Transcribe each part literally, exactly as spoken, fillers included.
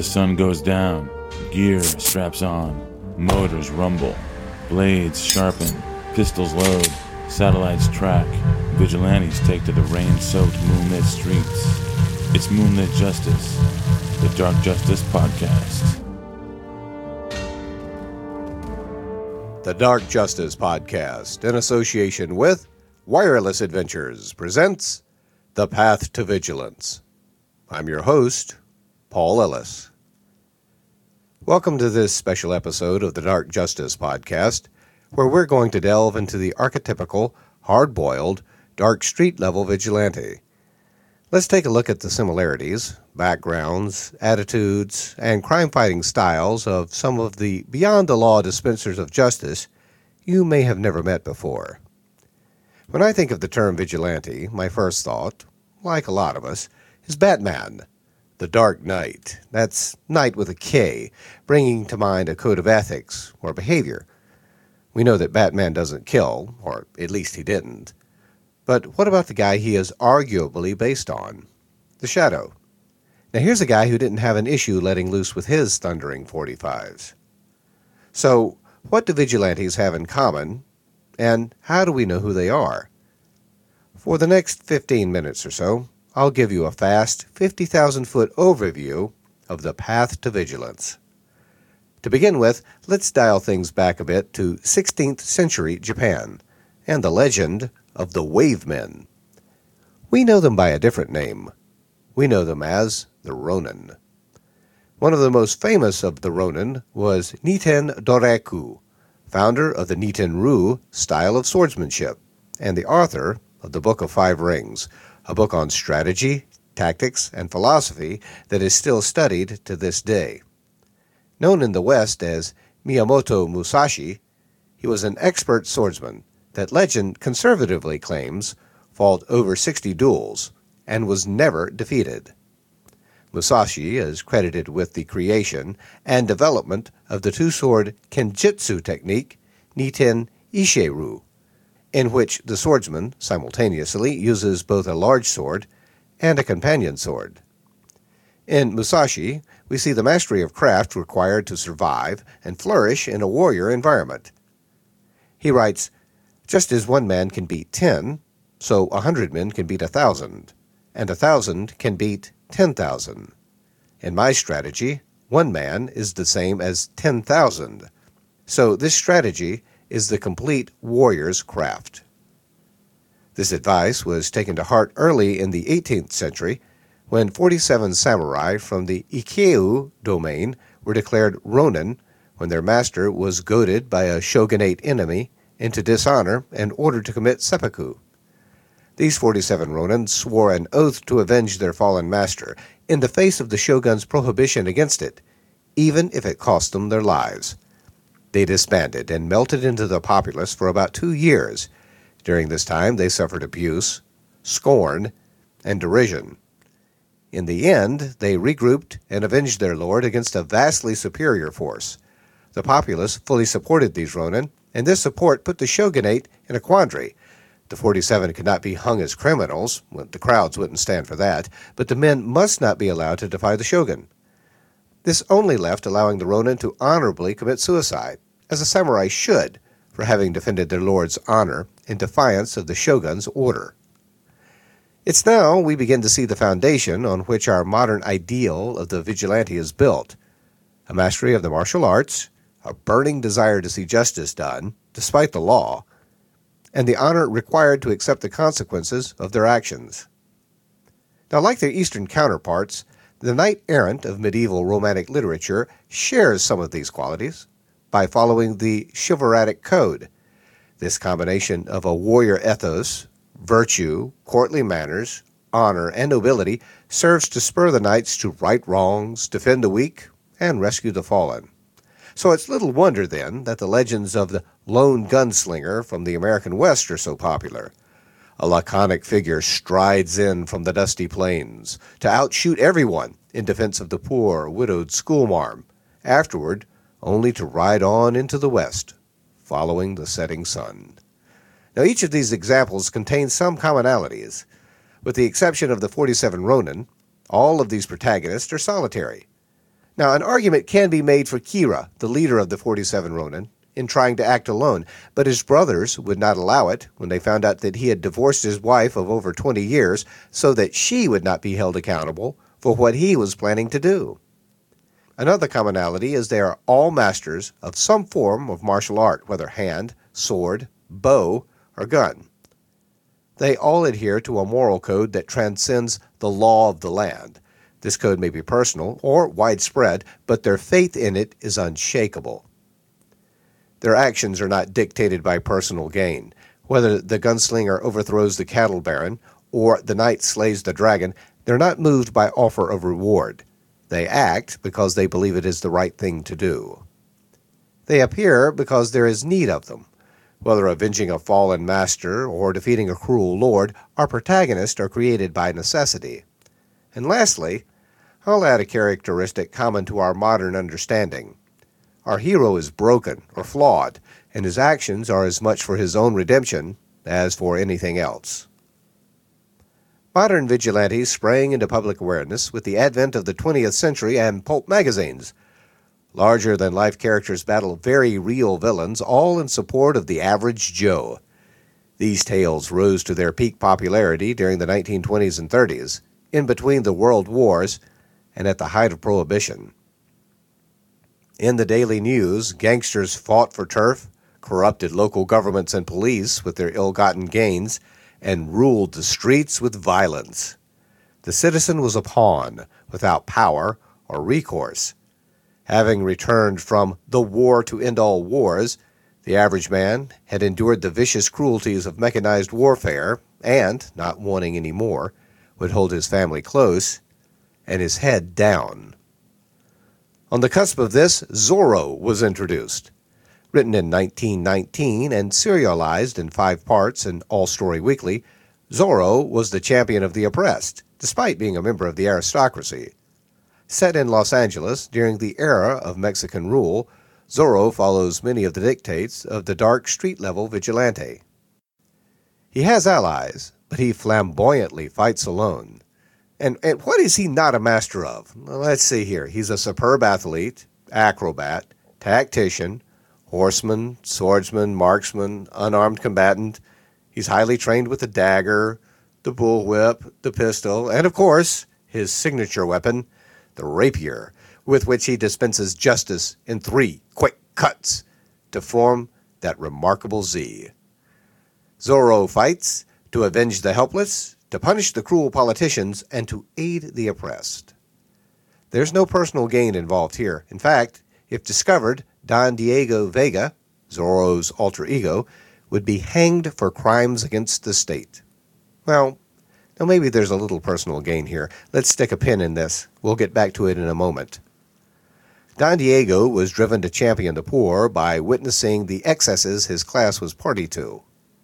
sun goes down, gear straps on, motors rumble, blades sharpen, pistols load, satellites track, vigilantes take to the rain-soaked moonlit streets. It's Moonlit Justice, the Dark Justice Podcast. The Dark Justice Podcast, in association with Wireless Adventures, presents The Path to Vigilance. I'm your host, Paul Ellis. Welcome to this special episode of the Dark Justice Podcast, where we're going to delve into the archetypical, hard-boiled, dark street-level vigilante. Let's take a look at the similarities, backgrounds, attitudes, and crime-fighting styles of some of the beyond-the-law dispensers of justice you may have never met before. When I think of the term vigilante, my first thought, like a lot of us, is Batman, the Dark Knight. That's Knight with a K, bringing to mind a code of ethics or behavior. We know that Batman doesn't kill, or at least he didn't. But what about the guy he is arguably based on? The Shadow. Now here's a guy who didn't have an issue letting loose with his thundering forty-fives. So, what do vigilantes have in common, and how do we know who they are? For the next fifteen minutes or so, I'll give you a fast, fifty thousand foot overview of the path to vigilance. To begin with, let's dial things back a bit to sixteenth century Japan, and the legend of the Wave Men. We know them by a different name. We know them as the Ronin. One of the most famous of the Ronin was Niten Doreku, founder of the Niten-Ryu style of swordsmanship, and the author of the Book of Five Rings, a book on strategy, tactics, and philosophy that is still studied to this day. Known in the West as Miyamoto Musashi, he was an expert swordsman that legend conservatively claims fought over sixty duels and was never defeated. Musashi is credited with the creation and development of the two-sword kenjutsu technique Niten Issei-ryu, in which the swordsman simultaneously uses both a large sword and a companion sword. In Musashi, we see the mastery of craft required to survive and flourish in a warrior environment. He writes, "Just as one man can beat ten, so a hundred men can beat a thousand, and a thousand can beat ten thousand. In my strategy, one man is the same as ten thousand. So this strategy is the complete warrior's craft." This advice was taken to heart early in the eighteenth century, when forty-seven samurai from the Ikkyu domain were declared Ronin when their master was goaded by a shogunate enemy into dishonor and ordered to commit seppuku. These forty-seven Ronin swore an oath to avenge their fallen master in the face of the shogun's prohibition against it, even if it cost them their lives. They disbanded and melted into the populace for about two years. During this time, they suffered abuse, scorn, and derision. In the end, they regrouped and avenged their lord against a vastly superior force. The populace fully supported these Ronin, and this support put the shogunate in a quandary. The forty-seven could not be hung as criminals, the crowds wouldn't stand for that, but the men must not be allowed to defy the shogun. This only left allowing the Ronin to honorably commit suicide, as a samurai should, for having defended their lord's honor in defiance of the shogun's order. It's now we begin to see the foundation on which our modern ideal of the vigilante is built. A mastery of the martial arts, a burning desire to see justice done, despite the law, and the honor required to accept the consequences of their actions. Now, like their Eastern counterparts, the knight-errant of medieval Romantic literature shares some of these qualities by following the chivalric code. This combination of a warrior ethos, virtue, courtly manners, honor, and nobility serves to spur the knights to right wrongs, defend the weak, and rescue the fallen. So it's little wonder, then, that the legends of the lone gunslinger from the American West are so popular. A laconic figure strides in from the dusty plains to outshoot everyone in defense of the poor, widowed schoolmarm, afterward only to ride on into the west, following the setting sun. Now, each of these examples contains some commonalities. With the exception of the forty-seven Ronin, all of these protagonists are solitary. Now, an argument can be made for Kira, the leader of the forty-seven Ronin, in trying to act alone, but his brothers would not allow it when they found out that he had divorced his wife of over twenty years so that she would not be held accountable for what he was planning to do. Another commonality is they are all masters of some form of martial art, whether hand, sword, bow, or gun. They all adhere to a moral code that transcends the law of the land. This code may be personal or widespread, but their faith in it is unshakable. Their actions are not dictated by personal gain. Whether the gunslinger overthrows the cattle baron or the knight slays the dragon, they're not moved by offer of reward. They act because they believe it is the right thing to do. They appear because there is need of them. Whether avenging a fallen master or defeating a cruel lord, our protagonists are created by necessity. And lastly, I'll add a characteristic common to our modern understanding. Our hero is broken or flawed, and his actions are as much for his own redemption as for anything else. Modern vigilantes sprang into public awareness with the advent of the twentieth century and pulp magazines. Larger-than-life characters battle very real villains, all in support of the average Joe. These tales rose to their peak popularity during the nineteen twenties and thirties, in between the world wars and at the height of Prohibition. In the daily news, gangsters fought for turf, corrupted local governments and police with their ill-gotten gains, and ruled the streets with violence. The citizen was a pawn, without power or recourse. Having returned from the war to end all wars, the average man had endured the vicious cruelties of mechanized warfare and, not wanting any more, would hold his family close and his head down. On the cusp of this, Zorro was introduced. Written in nineteen nineteen and serialized in five parts in All Story Weekly, Zorro was the champion of the oppressed, despite being a member of the aristocracy. Set in Los Angeles during the era of Mexican rule, Zorro follows many of the dictates of the dark street-level vigilante. He has allies, but he flamboyantly fights alone. And, and what is he not a master of? Well, let's see here. He's a superb athlete, acrobat, tactician, horseman, swordsman, marksman, unarmed combatant. He's highly trained with the dagger, the bullwhip, the pistol, and, of course, his signature weapon, the rapier, with which he dispenses justice in three quick cuts to form that remarkable Z. Zorro fights to avenge the helpless, to punish the cruel politicians, and to aid the oppressed. There's no personal gain involved here. In fact, if discovered, Don Diego Vega, Zorro's alter ego, would be hanged for crimes against the state. Well, now maybe there's a little personal gain here. Let's stick a pin in this. We'll get back to it in a moment. Don Diego was driven to champion the poor by witnessing the excesses his class was party to.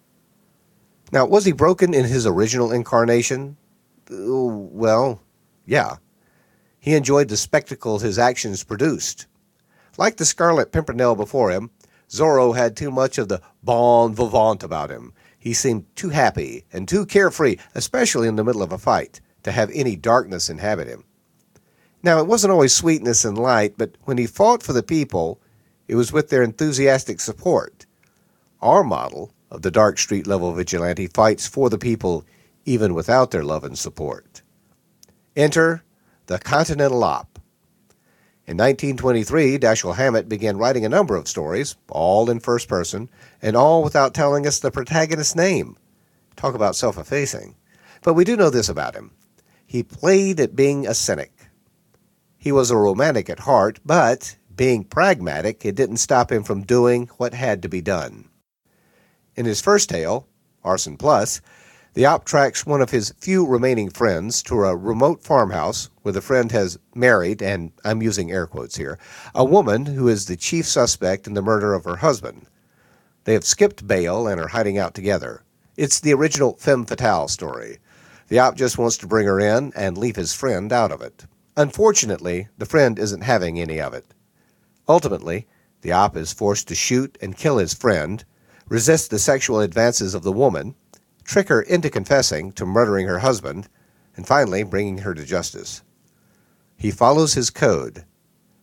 Now, was he broken in his original incarnation? Uh, well, yeah. He enjoyed the spectacle his actions produced. Like the Scarlet Pimpernel before him, Zorro had too much of the bon vivant about him. He seemed too happy and too carefree, especially in the middle of a fight, to have any darkness inhabit him. Now, it wasn't always sweetness and light, but when he fought for the people, it was with their enthusiastic support. Our model of the dark street-level vigilante fights for the people even without their love and support. Enter the Continental Op. In nineteen twenty-three, Dashiell Hammett began writing a number of stories, all in first person, and all without telling us the protagonist's name. Talk about self-effacing. But we do know this about him. He played at being a cynic. He was a romantic at heart, but being pragmatic, it didn't stop him from doing what had to be done. In his first tale, Arson Plus, the op tracks one of his few remaining friends to a remote farmhouse where the friend has married, and I'm using air quotes here, a woman who is the chief suspect in the murder of her husband. They have skipped bail and are hiding out together. It's the original femme fatale story. The op just wants to bring her in and leave his friend out of it. Unfortunately, the friend isn't having any of it. Ultimately, the op is forced to shoot and kill his friend, resist the sexual advances of the woman, trick her into confessing to murdering her husband, and finally bringing her to justice. He follows his code,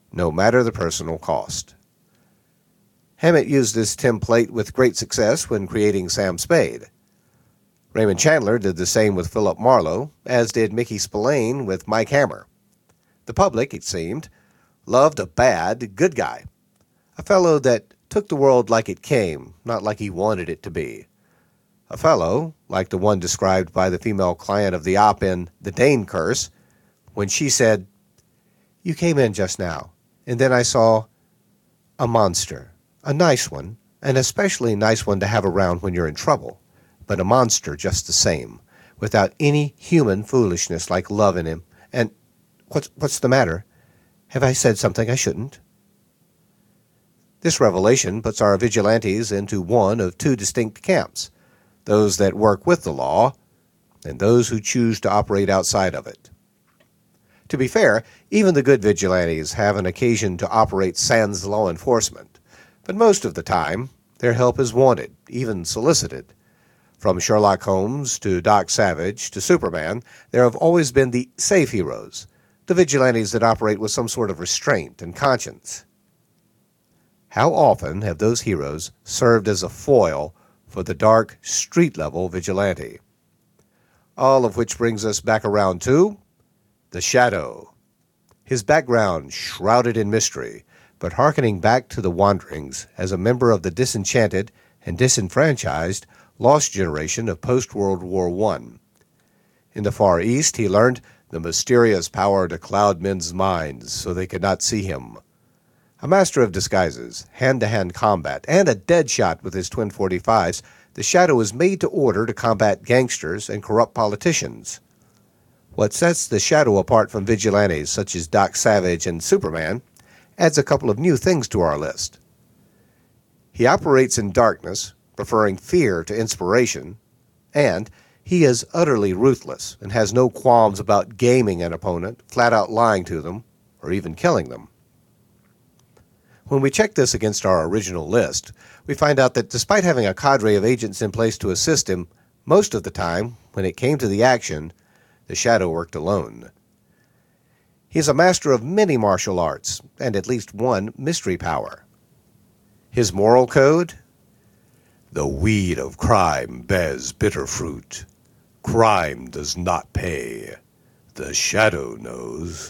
no matter the personal cost. Hammett used this template with great success when creating Sam Spade. Raymond Chandler did the same with Philip Marlowe, as did Mickey Spillane with Mike Hammer. The public, it seemed, loved a bad, good guy, a fellow that took the world like it came, not like he wanted it to be. A fellow, like the one described by the female client of the op in The Dane Curse, when she said, "You came in just now, and then I saw a monster, a nice one, an especially nice one to have around when you're in trouble, but a monster just the same, without any human foolishness like love in him, and what's, what's the matter? Have I said something I shouldn't?" This revelation puts our vigilantes into one of two distinct camps, those that work with the law and those who choose to operate outside of it. To be fair, even the good vigilantes have an occasion to operate sans law enforcement, but most of the time their help is wanted, even solicited. From Sherlock Holmes to Doc Savage to Superman, there have always been the safe heroes, the vigilantes that operate with some sort of restraint and conscience. How often have those heroes served as a foil for the dark, street-level vigilante? All of which brings us back around to the Shadow. His background shrouded in mystery, but hearkening back to the wanderings as a member of the disenchanted and disenfranchised lost generation of post-World War One. In the Far East, he learned the mysterious power to cloud men's minds so they could not see him. A master of disguises, hand-to-hand combat, and a dead shot with his twin forty-fives, the Shadow was made to order to combat gangsters and corrupt politicians. What sets the Shadow apart from vigilantes such as Doc Savage and Superman adds a couple of new things to our list. He operates in darkness, preferring fear to inspiration, and he is utterly ruthless and has no qualms about gaming an opponent, flat out lying to them, or even killing them. When we check this against our original list, we find out that despite having a cadre of agents in place to assist him, most of the time, when it came to the action, the Shadow worked alone. He is a master of many martial arts, and at least one mystery power. His moral code? The weed of crime bears bitter fruit. Crime does not pay. The Shadow knows.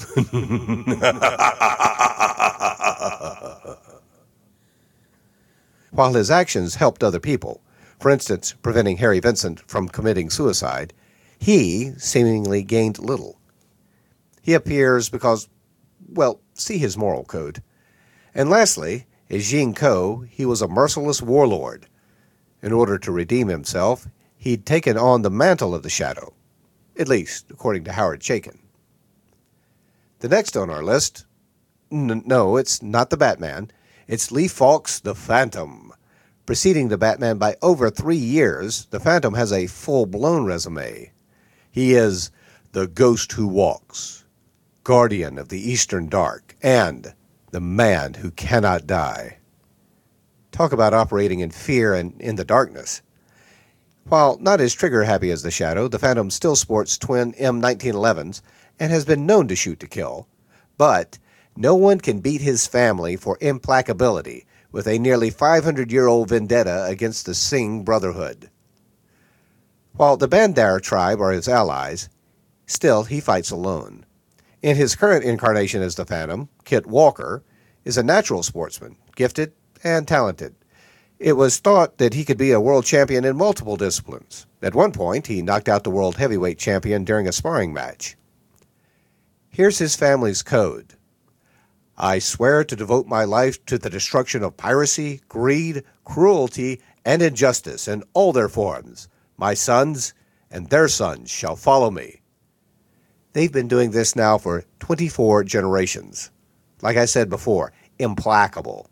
While his actions helped other people, for instance, preventing Harry Vincent from committing suicide, he seemingly gained little. He appears because, well, see his moral code. And lastly, as Jean Co, he was a merciless warlord. In order to redeem himself, he'd taken on the mantle of the Shadow, at least according to Howard Chaykin. The next on our list, n- no, it's not the Batman. It's Lee Falk's The Phantom. Preceding the Batman by over three years, the Phantom has a full-blown resume. He is the Ghost Who Walks, Guardian of the Eastern Dark, and the Man Who Cannot Die. Talk about operating in fear and in the darkness. While not as trigger-happy as the Shadow, the Phantom still sports twin M nineteen elevens and has been known to shoot to kill. But no one can beat his family for implacability with a nearly five hundred year old vendetta against the Singh Brotherhood. While the Bandar tribe are his allies, still he fights alone. In his current incarnation as the Phantom, Kit Walker is a natural sportsman, gifted and talented. It was thought that he could be a world champion in multiple disciplines. At one point, he knocked out the world heavyweight champion during a sparring match. Here's his family's code. I swear to devote my life to the destruction of piracy, greed, cruelty, and injustice in all their forms. My sons and their sons shall follow me. They've been doing this now for twenty-four generations. Like I said before, implacable.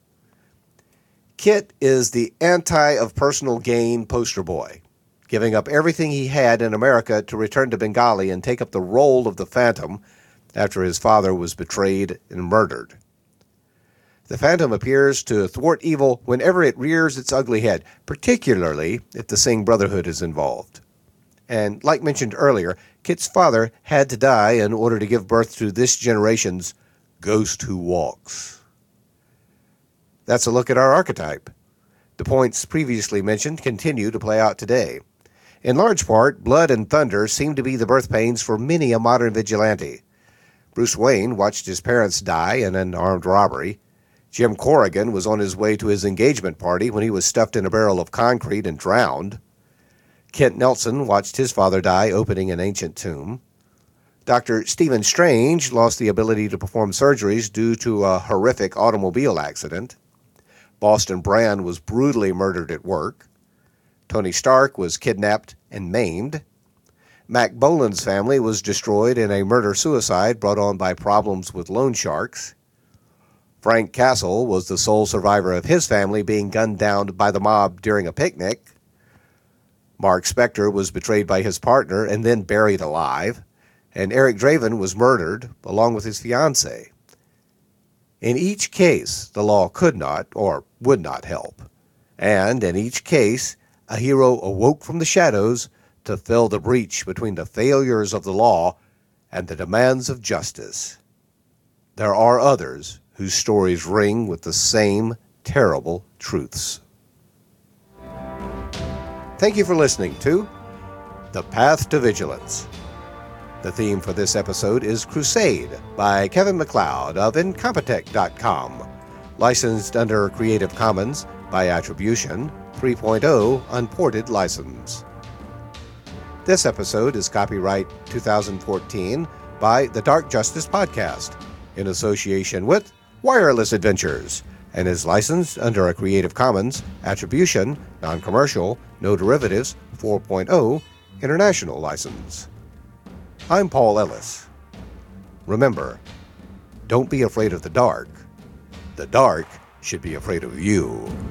Kit is the anti-of personal gain poster boy, giving up everything he had in America to return to Bengali and take up the role of the Phantom after his father was betrayed and murdered. The Phantom appears to thwart evil whenever it rears its ugly head, particularly if the Singh Brotherhood is involved. And like mentioned earlier, Kit's father had to die in order to give birth to this generation's Ghost Who Walks. That's a look at our archetype. The points previously mentioned continue to play out today. In large part, blood and thunder seem to be the birth pains for many a modern vigilante. Bruce Wayne watched his parents die in an armed robbery. Jim Corrigan was on his way to his engagement party when he was stuffed in a barrel of concrete and drowned. Kent Nelson watched his father die opening an ancient tomb. Doctor Stephen Strange lost the ability to perform surgeries due to a horrific automobile accident. Boston Brand was brutally murdered at work. Tony Stark was kidnapped and maimed. Mac Bolan's family was destroyed in a murder-suicide brought on by problems with loan sharks. Frank Castle was the sole survivor of his family being gunned down by the mob during a picnic. Mark Spector was betrayed by his partner and then buried alive. And Eric Draven was murdered along with his fiancée. In each case, the law could not or would not help. And in each case, a hero awoke from the shadows to fill the breach between the failures of the law and the demands of justice. There are others whose stories ring with the same terrible truths. Thank you for listening to The Path to Vigilance. The theme for this episode is Crusade by Kevin MacLeod of Incompetech dot com, licensed under Creative Commons by Attribution three point oh Unported License. This episode is copyright two thousand fourteen by the Dark Justice Podcast in association with Wireless Adventures and is licensed under a Creative Commons Attribution, Non-Commercial, No Derivatives four point oh International License. I'm Paul Ellis. Remember, don't be afraid of the dark. The dark should be afraid of you.